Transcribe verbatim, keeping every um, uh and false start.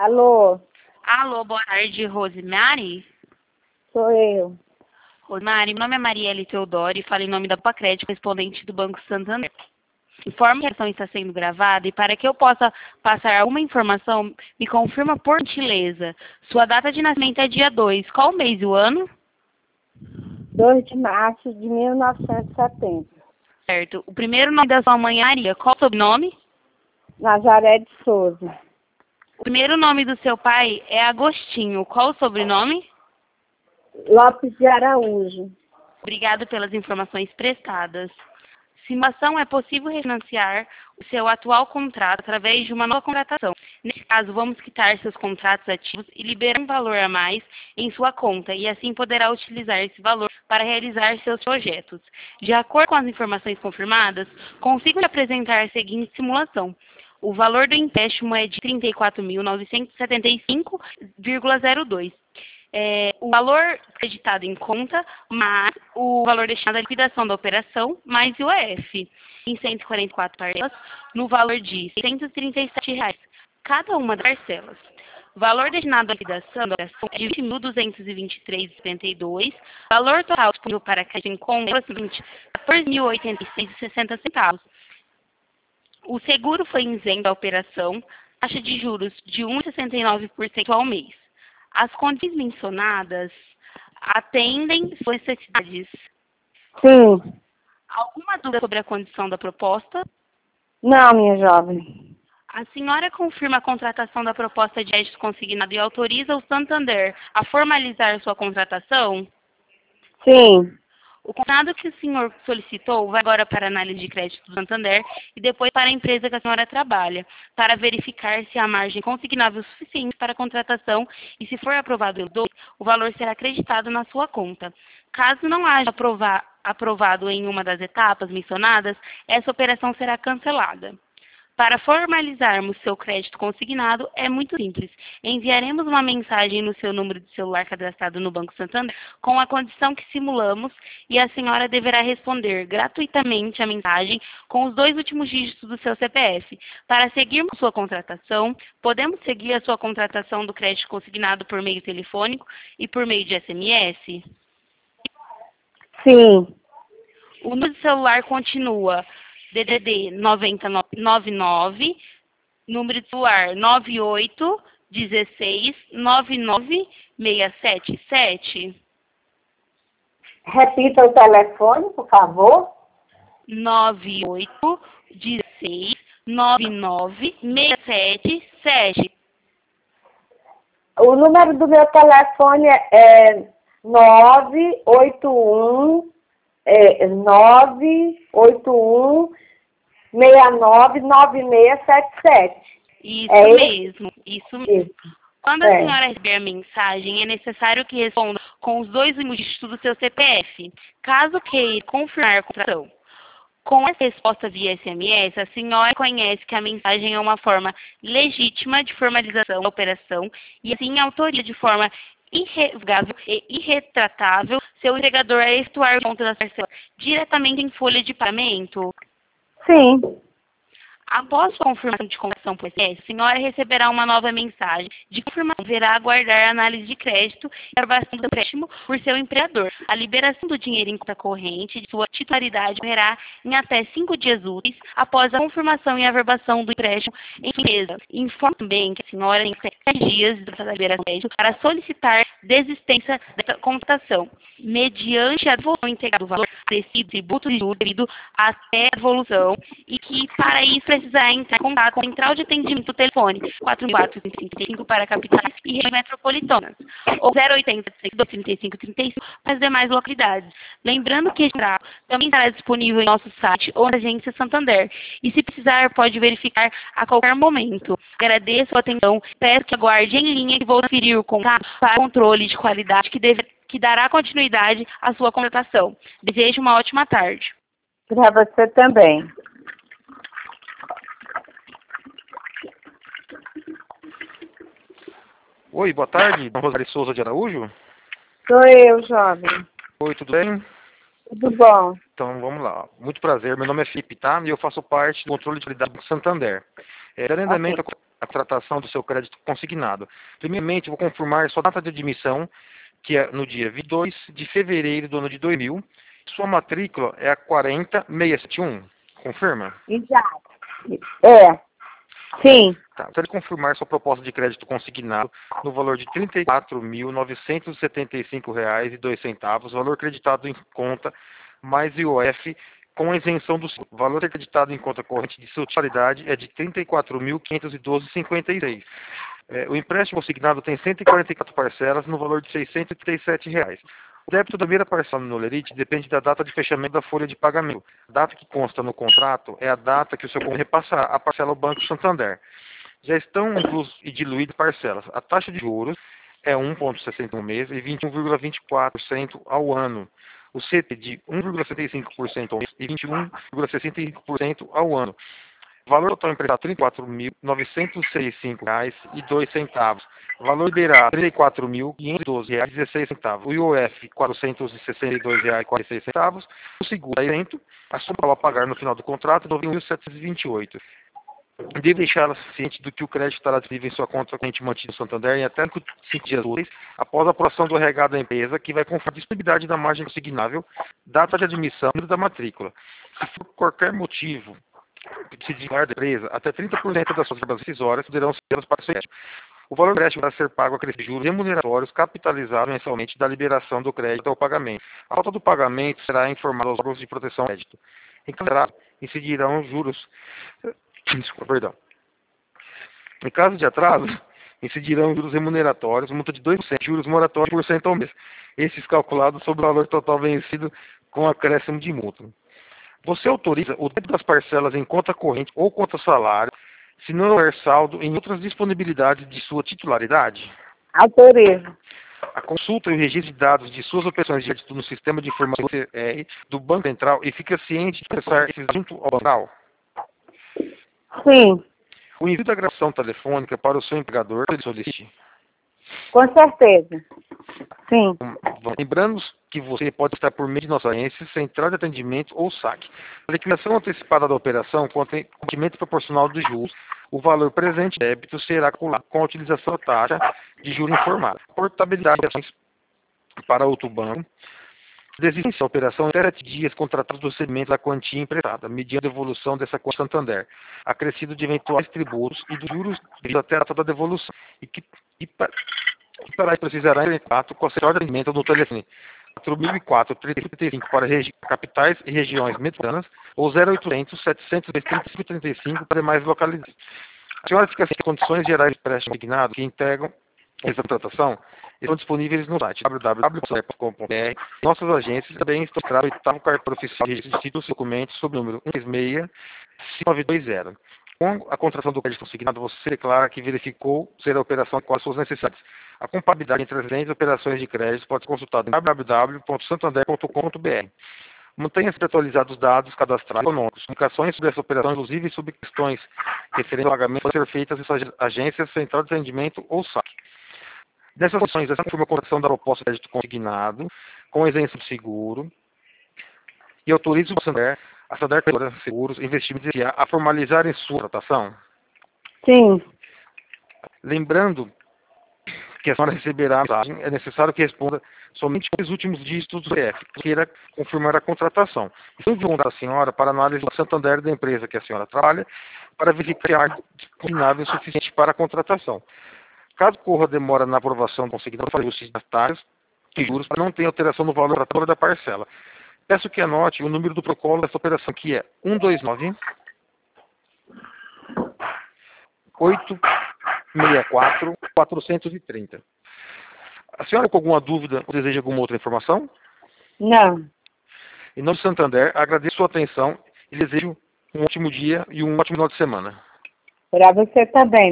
Alô, Alô, boa tarde, Rosemary. sou eu. Rosemary, meu nome é Marielle Teodoro e falo em nome da Pacred, correspondente do Banco Santander. Informo que a sessão está sendo gravada e para que eu possa passar alguma informação, me confirma por gentileza. Sua data de nascimento é dia dois. Qual o mês e o ano? dois de março de mil novecentos e setenta. Certo. O primeiro nome da sua mãe é Maria. Qual o sobrenome? Nazaré de Souza. O primeiro nome do seu pai é Agostinho. Qual o sobrenome? Lopes de Araújo. Obrigado pelas informações prestadas. Simulação é possível refinanciar o seu atual contrato através de uma nova contratação. Nesse caso, vamos quitar seus contratos ativos e liberar um valor a mais em sua conta e assim poderá utilizar esse valor para realizar seus projetos. De acordo com as informações confirmadas, consigo lhe apresentar a seguinte simulação. O valor do empréstimo é de trinta e quatro mil novecentos e setenta e cinco vírgula zero dois. É, o valor acreditado em conta, mais o valor destinado à liquidação da operação, mais o I O F, em cento e quarenta e quatro parcelas, no valor de seiscentos e trinta e sete reais, cada uma das parcelas. O valor destinado à liquidação da operação é de vinte mil duzentos e vinte e três vírgula setenta e dois, valor total disponível para crédito em conta é o seguinte, quatorze mil e oitenta e seis reais e sessenta centavos. O seguro foi isento da operação, taxa de juros de um vírgula sessenta e nove por cento ao mês. As condições mencionadas atendem suas necessidades. Sim. Alguma dúvida sobre a condição da proposta? Não, minha jovem. A senhora confirma a contratação da proposta de crédito consignado e autoriza o Santander a formalizar sua contratação? Sim. O contrato que o senhor solicitou vai agora para a análise de crédito do Santander e depois para a empresa que a senhora trabalha, para verificar se há margem consignável suficiente para a contratação e, se for aprovado pelos dois, o valor será acreditado na sua conta. Caso não haja aprova- aprovado em uma das etapas mencionadas, essa operação será cancelada. Para formalizarmos seu crédito consignado, é muito simples. Enviaremos uma mensagem no seu número de celular cadastrado no Banco Santander com a condição que simulamos e a senhora deverá responder gratuitamente a mensagem com os dois últimos dígitos do seu C P F. Para seguirmos sua contratação, podemos seguir a sua contratação do crédito consignado por meio telefônico e por meio de S M S? Sim. O número de celular continua D D D nove nove nove, número de celular nove oito um seis nove nove seis sete sete. Repita o telefone, por favor. nove oito um seis nove nove seis sete sete. O número do meu telefone é nove oito um é, nove oito um seis nove nove seis sete sete. Isso É mesmo, isso mesmo. isso. Quando a É. senhora receber a mensagem, é necessário que responda com os dois últimos dígitos do seu C P F. Caso queira confirmar a contratação com essa resposta via S M S, a senhora conhece que a mensagem é uma forma legítima de formalização da operação e assim autoriza de forma irrevogável e irretratável seu entregador a efetuar o conta das parcelas diretamente em folha de pagamento. Sim. Após a confirmação de conversão por S M S, a senhora receberá uma nova mensagem de confirmação. Deverá aguardar a análise de crédito e a aprovação do empréstimo por seu empregador. A liberação do dinheiro em conta corrente de sua titularidade ocorrerá em até cinco dias úteis após a confirmação e averbação do empréstimo em sua empresa. Informo também que a senhora tem sete dias da liberação do crédito para solicitar desistência dessa contratação, mediante a devolução integral do valor acrescido, tributo de juros devido até a devolução, e que, para isso, precisará entrar em contato com a central de atendimento telefone quatro quatro cinco cinco para capitais e regiões metropolitanas, ou zero oitenta, trinta e cinco, trinta e cinco para as demais localidades. Lembrando que este contrato também estará disponível em nosso site ou na agência Santander, e se precisar, pode verificar a qualquer momento. Agradeço a atenção, peço que aguarde em linha que vou transferir o contato para controle de qualidade que, deve, que dará continuidade à sua contratação. Desejo uma ótima tarde. Para você também. Oi, boa tarde, Dona Rosário Souza de Araújo. Sou eu, jovem. Oi, tudo bem? Tudo bom. Então, vamos lá. Muito prazer, meu nome é Felipe, tá? E eu faço parte do controle de qualidade do Santander. É, além da Ok. emenda, a tratação do seu crédito consignado. Primeiramente, vou confirmar sua data de admissão, que é no dia vinte e dois de fevereiro do ano de dois mil. Sua matrícula é a quatro zero seis sete um. Confirma? Exato. É. Sim. Tá. Gostaria de confirmar sua proposta de crédito consignado no valor de trinta e quatro mil novecentos e setenta e cinco reais e dois centavos, valor creditado em conta mais I O F com isenção do o valor acreditado em conta corrente de sua totalidade é de trinta e quatro mil quinhentos e doze reais e cinquenta e seis centavos. É, o empréstimo consignado tem cento e quarenta e quatro parcelas no valor de seiscentos e trinta e sete reais. O débito da primeira parcela no Lerite depende da data de fechamento da folha de pagamento. A data que consta no contrato é a data que o seu cônjuge repassará a parcela ao Banco Santander. Já estão inclusos e diluídas parcelas. A taxa de juros é um vírgula sessenta e um mês e vinte e um vírgula vinte e quatro por cento ao ano. O C T de um vírgula setenta e cinco por cento ao mês e vinte e um vírgula sessenta e cinco por cento ao ano. O valor total emprestado trinta e quatro mil novecentos e sessenta e cinco reais e dois centavos. Valor liberado trinta e quatro mil quinhentos e doze reais e dezesseis centavos. O I O F quatrocentos e sessenta e dois reais e quarenta e seis centavos. O seguro é isento. A soma a pagar no final do contrato nove mil setecentos e vinte e oito reais. Deve deixá-la ciente do que o crédito estará disponível em sua conta corrente mantida no Santander em até cinco dias úteis após a aprovação do R H da empresa, que vai conferir a disponibilidade da margem consignável, data de admissão e da matrícula. Se por qualquer motivo se desviar da empresa, até trinta por cento das suas verbas decisórias poderão ser para o seu crédito. O valor do empréstimo vai ser pago a crescer juros remuneratórios capitalizados mensalmente da liberação do crédito ao pagamento. A falta do pagamento será informada aos órgãos de proteção ao crédito. Em caso de incidirão juros... Desculpa, perdão. Em caso de atraso, incidirão juros remuneratórios, multa de dois por cento, juros moratórios por cento ao mês. Esses calculados sobre o valor total vencido com acréscimo de multa. Você autoriza o débito das parcelas em conta corrente ou conta salário, se não houver saldo em outras disponibilidades de sua titularidade? Autorizo. A consulta e o registro de dados de suas operações de crédito no sistema de informação C R do Banco Central e fica ciente de acessar esses junto ao Banco. Sim. O envio da gravação telefônica para o seu empregador, ele solicite. Com certeza. Sim. Lembrando que você pode estar por meio de nossa agência, central de atendimento ou saque. A liquidação antecipada da operação contém cumprimento proporcional dos juros. O valor presente de débito será calculado com a utilização da taxa de juros informada. Portabilidade de ações para outro banco. Desiste a operação em sete dias contratados do recebimento da quantia emprestada, mediante a devolução dessa conta Santander, acrescido de eventuais tributos e dos juros devido até a data da devolução, e que e para, e para precisará em contato com a central de atendimento no telefone quatro mil e quatro, trinta e cinco para regi capitais e regiões metropolitanas ou zero oitocentos, setecentos e trinta e cinco, trinta e cinco para demais localidades. A senhora fica sem condições gerais de empréstimo asignado que integram essa contratação estão disponíveis no site w w w ponto ponto com ponto b r. Nossas agências também estão registradas no oitavo cartório oficial de registro de títulos e documentos sob o número um três seis cinco nove dois zero. Com a contratação do crédito consignado, você declara que verificou ser a operação com as suas necessidades. A compatibilidade entre as diferentes operações de crédito pode ser consultada em w w w ponto santander ponto com ponto b r. Mantenha-se atualizados os dados cadastrais econômicos. Comunicações sobre essa operação, inclusive sobre questões referentes ao pagamento, podem ser feitas em suas agências, central de atendimento ou saque. Nessas condições, essa foi uma contratação da proposta de crédito consignado, com isenção de seguro, e autoriza o Santander, a Santander Corretora Seguros, Investimentos a formalizarem sua tratação. Sim. Lembrando que a senhora receberá a mensagem, é necessário que responda somente os últimos dígitos do C P F, que queira confirmar a contratação. Isso enviou a senhora para análise do Santander da empresa que a senhora trabalha, para verificar se é consignável o suficiente para a contratação. Caso corra demora na aprovação do consignado, fazer os signatários e juros para não ter alteração no valor total da parcela. Peço que anote o número do protocolo dessa operação, que é um dois nove, oito seis quatro, quatrocentos e trinta. A senhora com alguma dúvida ou deseja alguma outra informação? Não. Em nome do Santander, agradeço a sua atenção e desejo um ótimo dia e um ótimo final de semana. Para você também.